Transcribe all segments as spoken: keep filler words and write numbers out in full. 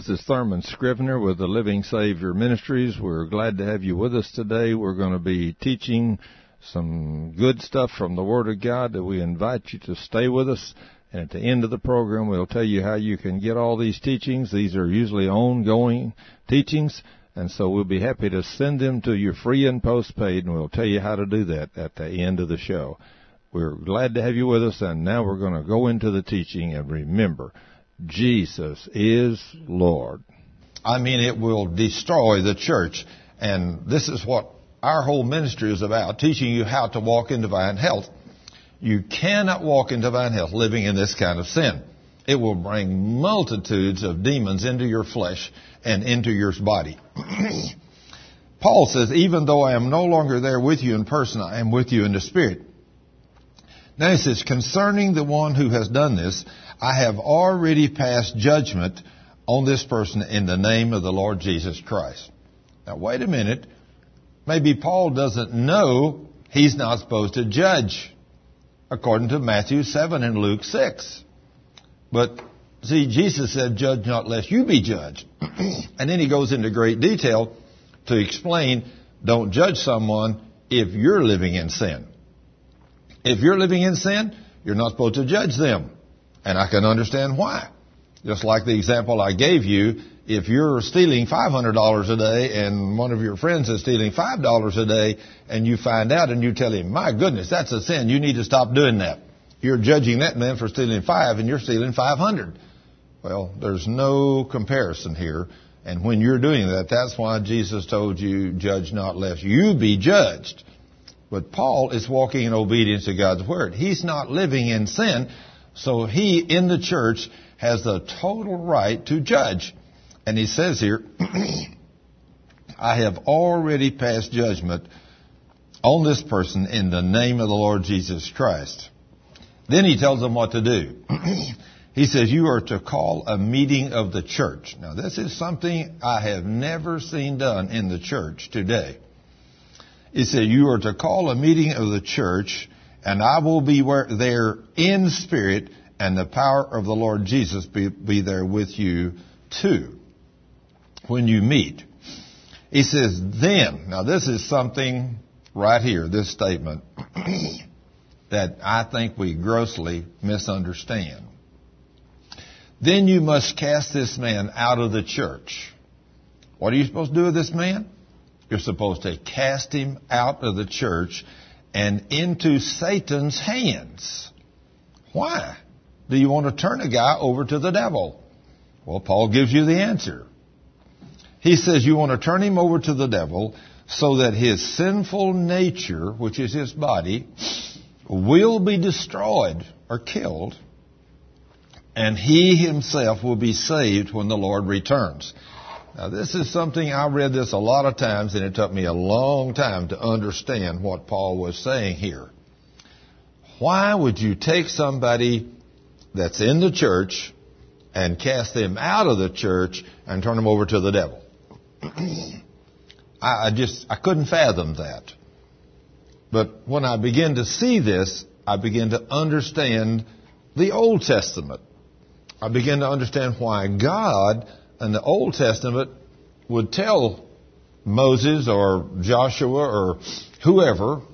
This is Thurman Scrivener with the Living Savior Ministries. We're glad to have you with us today. We're going to be teaching some good stuff from the Word of God that we invite you to stay with us. And at the end of the program, we'll tell you how you can get all these teachings. These are usually ongoing teachings, and so we'll be happy to send them to you free and postpaid, and we'll tell you how to do that at the end of the show. We're glad to have you with us, and now we're going to go into the teaching. And remember, Jesus is Lord. I mean, it will destroy the church. And this is what our whole ministry is about, teaching you how to walk in divine health. You cannot walk in divine health living in this kind of sin. It will bring multitudes of demons into your flesh and into your body. Paul says, even though I am no longer there with you in person, I am with you in the Spirit. Now he says, concerning the one who has done this, I have already passed judgment on this person in the name of the Lord Jesus Christ. Now wait a minute. Maybe Paul doesn't know he's not supposed to judge, according to Matthew seven and Luke six. But see, Jesus said, judge not lest you be judged. And then he goes into great detail to explain, don't judge someone if you're living in sin. If you're living in sin, you're not supposed to judge them. And I can understand why. Just like the example I gave you, if you're stealing five hundred dollars a day and one of your friends is stealing five dollars a day and you find out and you tell him, my goodness, that's a sin. You need to stop doing that. You're judging that man for stealing five and you're stealing five hundred. Well, there's no comparison here. And when you're doing that, that's why Jesus told you, judge not lest you be judged. But Paul is walking in obedience to God's Word. He's not living in sin, so he, in the church, has the total right to judge. And he says here, I have already passed judgment on this person in the name of the Lord Jesus Christ. Then he tells them what to do. He says, you are to call a meeting of the church. Now, this is something I have never seen done in the church today. He said, you are to call a meeting of the church, and I will be there in spirit, and the power of the Lord Jesus be, be there with you too, when you meet. He says, then, now this is something right here, this statement, that I think we grossly misunderstand. Then you must cast this man out of the church. What are you supposed to do with this man? You're supposed to cast him out of the church and into Satan's hands. Why do you want to turn a guy over to the devil? Well, Paul gives you the answer. He says you want to turn him over to the devil so that his sinful nature, which is his body, will be destroyed or killed, and he himself will be saved when the Lord returns. Now, this is something, I read this a lot of times, and it took me a long time to understand what Paul was saying here. Why would you take somebody that's in the church and cast them out of the church and turn them over to the devil? I, I just, I couldn't fathom that. But when I begin to see this, I begin to understand the Old Testament. I begin to understand why God in the Old Testament would tell Moses or Joshua or whoever,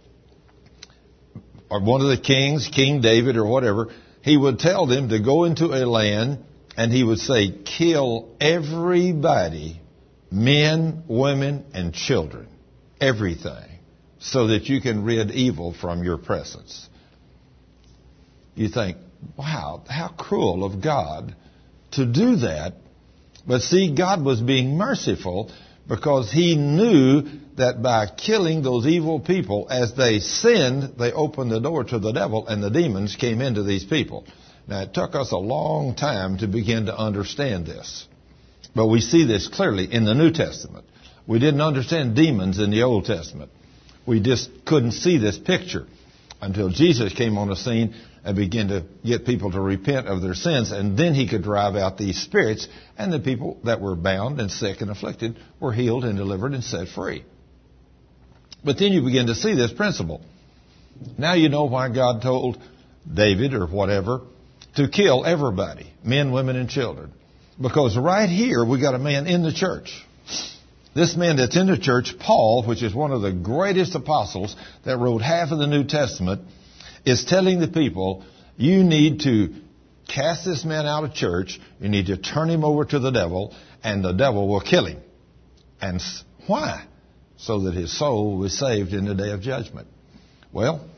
or one of the kings, King David or whatever, he would tell them to go into a land and he would say, kill everybody, men, women, and children, everything, so that you can rid evil from your presence. You think, wow, how cruel of God to do that. But see, God was being merciful because he knew that by killing those evil people, as they sinned, they opened the door to the devil and the demons came into these people. Now, it took us a long time to begin to understand this. But we see this clearly in the New Testament. We didn't understand demons in the Old Testament. We just couldn't see this picture until Jesus came on the scene and began to get people to repent of their sins. And then he could drive out these spirits, and the people that were bound and sick and afflicted were healed and delivered and set free. But then you begin to see this principle. Now you know why God told David or whatever to kill everybody, men, women, and children. Because right here, we got a man in the church. This man that's in the church, Paul, which is one of the greatest apostles that wrote half of the New Testament, is telling the people, you need to cast this man out of church, you need to turn him over to the devil, and the devil will kill him. And why? So that his soul will be saved in the day of judgment. Well,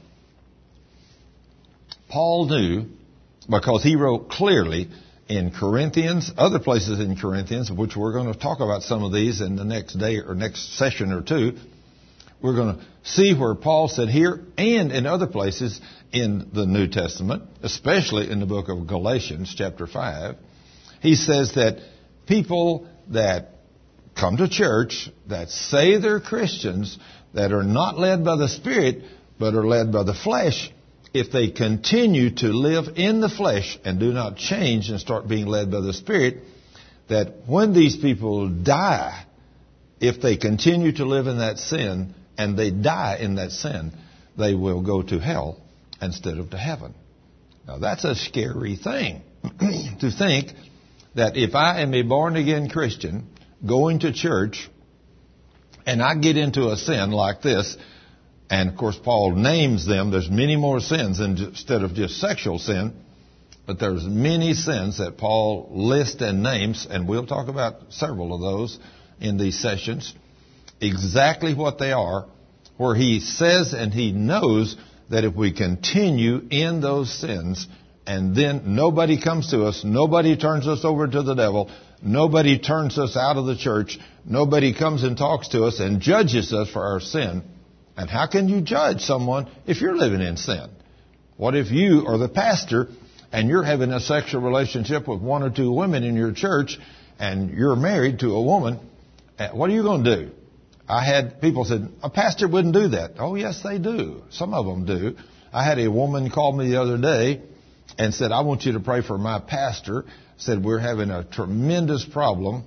Paul knew, because he wrote clearly in Corinthians, other places in Corinthians, which we're going to talk about some of these in the next day or next session or two. We're going to see where Paul said here and in other places in the New Testament, especially in the book of Galatians chapter five, he says that people that come to church, that say they're Christians, that are not led by the Spirit, but are led by the flesh, if they continue to live in the flesh and do not change and start being led by the Spirit, that when these people die, if they continue to live in that sin and they die in that sin, they will go to hell instead of to heaven. Now that's a scary thing to think that if I am a born-again Christian going to church and I get into a sin like this, and, of course, Paul names them. There's many more sins instead of just sexual sin. But there's many sins that Paul lists and names, and we'll talk about several of those in these sessions, exactly what they are, where he says and he knows that if we continue in those sins, and then nobody comes to us, nobody turns us over to the devil, nobody turns us out of the church, nobody comes and talks to us and judges us for our sin. And how can you judge someone if you're living in sin? What if you are the pastor and you're having a sexual relationship with one or two women in your church and you're married to a woman? What are you going to do? I had people said, a pastor wouldn't do that. Oh, yes, they do. Some of them do. I had a woman call me the other day and said, I want you to pray for my pastor. Said, we're having a tremendous problem.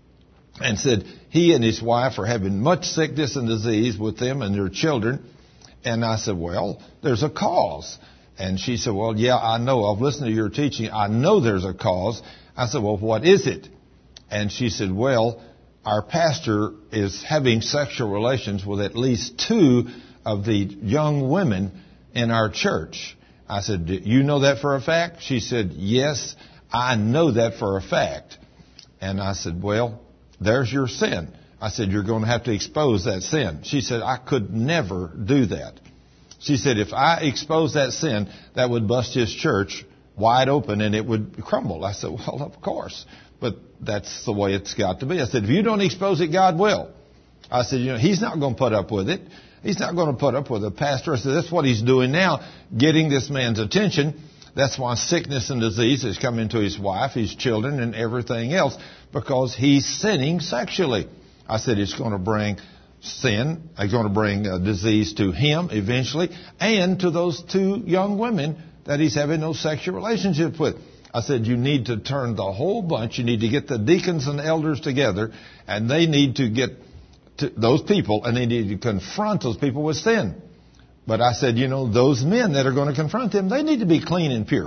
And said he and his wife are having much sickness and disease with them and their children. And I said, well, there's a cause. And she said, well, yeah, I know. I've listened to your teaching. I know there's a cause. I said, well, what is it? And she said, well, our pastor is having sexual relations with at least two of the young women in our church. I said, do you know that for a fact? She said, yes, I know that for a fact. And I said, well, there's your sin. I said, you're going to have to expose that sin. She said, I could never do that. She said, if I expose that sin, that would bust his church wide open and it would crumble. I said, well, of course. But that's the way it's got to be. I said, if you don't expose it, God will. I said, you know, he's not going to put up with it. He's not going to put up with a pastor. I said, that's what he's doing now, getting this man's attention. That's why sickness and disease has come into his wife, his children, and everything else, because he's sinning sexually. I said it's going to bring sin, it's going to bring uh, disease to him eventually, and to those two young women that he's having no sexual relationship with. I said you need to turn the whole bunch. You need to get the deacons and elders together, and they need to get to those people, and they need to confront those people with sin. But I said, you know, those men that are going to confront them, they need to be clean and pure.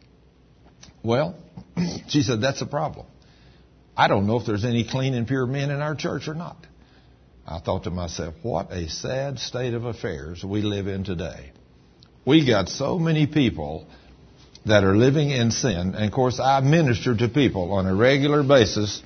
Well, she said, that's a problem. I don't know if there's any clean and pure men in our church or not. I thought to myself, what a sad state of affairs we live in today. We got so many people that are living in sin. And, of course, I minister to people on a regular basis.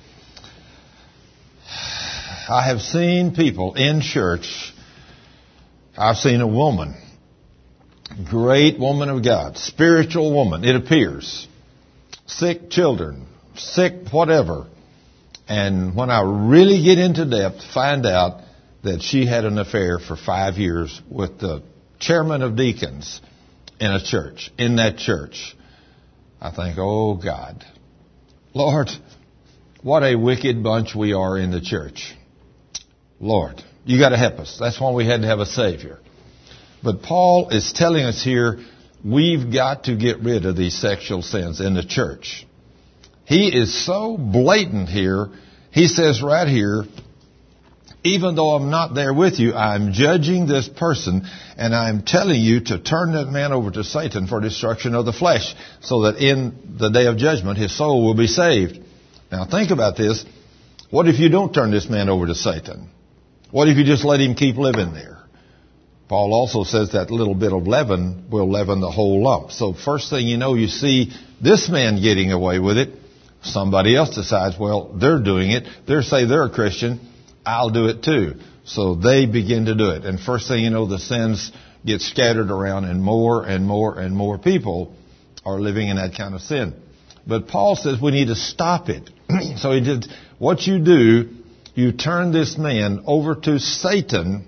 I have seen people in church. I've seen a woman, great woman of God, spiritual woman, it appears, sick children, sick whatever. And when I really get into depth, find out that she had an affair for five years with the chairman of deacons in a church, in that church. I think, oh God, Lord, what a wicked bunch we are in the church. Lord, you got to help us. That's why we had to have a Savior. But Paul is telling us here, we've got to get rid of these sexual sins in the church. He is so blatant here. He says right here, even though I'm not there with you, I'm judging this person, and I'm telling you to turn that man over to Satan for destruction of the flesh, so that in the day of judgment his soul will be saved. Now think about this. What if you don't turn this man over to Satan? What if you just let him keep living there? Paul also says that little bit of leaven will leaven the whole lump. So first thing you know, you see this man getting away with it. Somebody else decides, well, they're doing it. They say they're a Christian. I'll do it too. So they begin to do it. And first thing you know, the sins get scattered around, and more and more and more people are living in that kind of sin. But Paul says we need to stop it. So he did, what you do, you turn this man over to Satan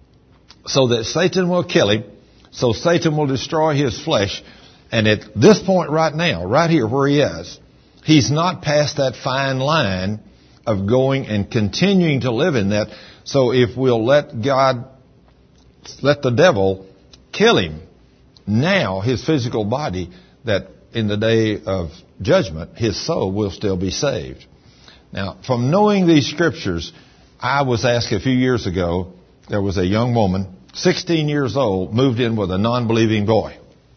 so that Satan will kill him, so Satan will destroy his flesh. And at this point right now, right here where he is, he's not past that fine line of going and continuing to live in that. So if we'll let God, let the devil kill him now, his physical body, that in the day of judgment, his soul will still be saved. Now, from knowing these scriptures, I was asked a few years ago, there was a young woman, sixteen years old, moved in with a non-believing boy.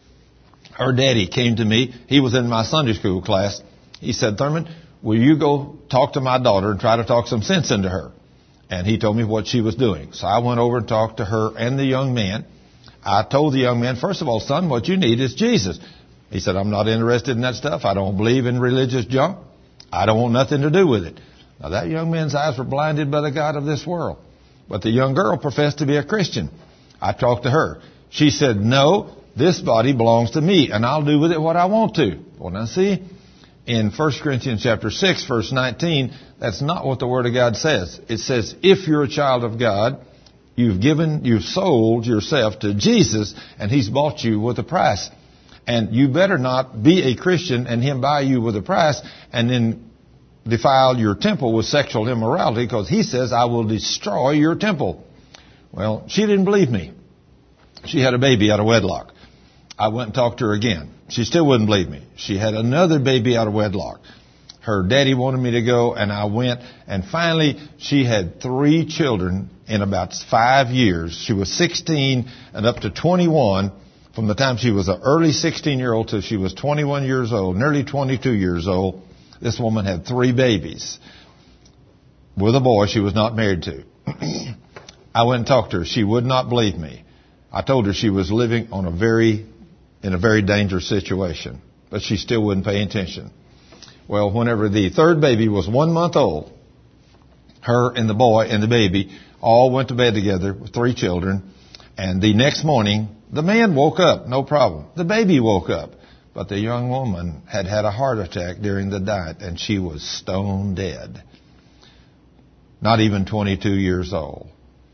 Her daddy came to me. He was in my Sunday school class. He said, Thurman, will you go talk to my daughter and try to talk some sense into her? And he told me what she was doing. So I went over and talked to her and the young man. I told the young man, first of all, son, what you need is Jesus. He said, I'm not interested in that stuff. I don't believe in religious junk. I don't want nothing to do with it. Now, that young man's eyes were blinded by the God of this world. But the young girl professed to be a Christian. I talked to her. She said, no, this body belongs to me, and I'll do with it what I want to. Well, now see, in First Corinthians chapter six, verse nineteen, that's not what the Word of God says. It says, if you're a child of God, you've given, you've sold yourself to Jesus, and He's bought you with a price. And you better not be a Christian and Him buy you with a price and then defile your temple with sexual immorality, because He says, I will destroy your temple. Well, she didn't believe me. She had a baby out of wedlock. I went and talked to her again. She still wouldn't believe me. She had another baby out of wedlock. Her daddy wanted me to go, and I went. And finally, she had three children in about five years. She was sixteen and up to twenty-one. From the time she was an early sixteen-year-old till she was twenty-one years old, nearly twenty-two years old, this woman had three babies with a boy she was not married to. I went and talked to her. She would not believe me. I told her she was living on a very, in a very dangerous situation, but she still wouldn't pay attention. Well, whenever the third baby was one month old, her and the boy and the baby all went to bed together with three children, and the next morning, the man woke up, no problem. The baby woke up. But the young woman had had a heart attack during the night, and she was stone dead. Not even twenty-two years old.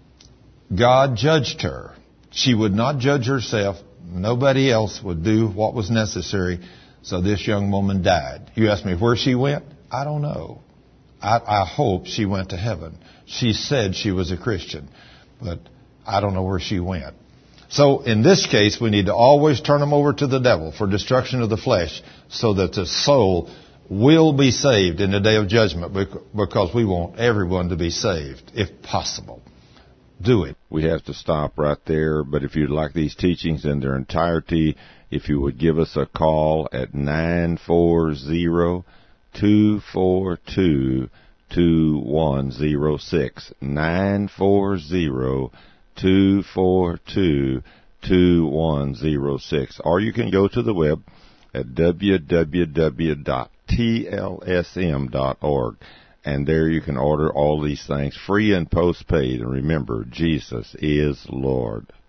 God judged her. She would not judge herself. Nobody else would do what was necessary. So this young woman died. You ask me where she went? I don't know. I, I hope she went to heaven. She said she was a Christian, but I don't know where she went. So in this case, we need to always turn them over to the devil for destruction of the flesh, so that the soul will be saved in the day of judgment, because we want everyone to be saved, if possible. Do it. We have to stop right there, but if you'd like these teachings in their entirety, if you would give us a call at nine four zero, two four two, two one zero six, nine four zero, two four two, two one zero six, or you can go to the web at w w w dot t l s m dot org, and there you can order all these things free and postpaid. And remember, Jesus is Lord.